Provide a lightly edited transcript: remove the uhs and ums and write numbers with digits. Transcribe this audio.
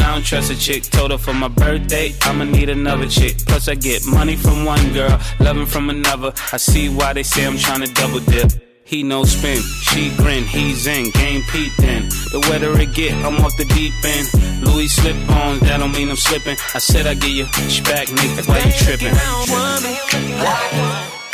I don't trust a chick. Told her for my birthday, I'ma need another chick. Plus I get money from one girl, loving from another. I see why they say I'm trying to double dip. He no spin, she grin, he's in, game Pete then. The wetter it get, I'm off the deep end. Louis slip on, that don't mean I'm slipping. I said I give you back, nigga, why you tripping?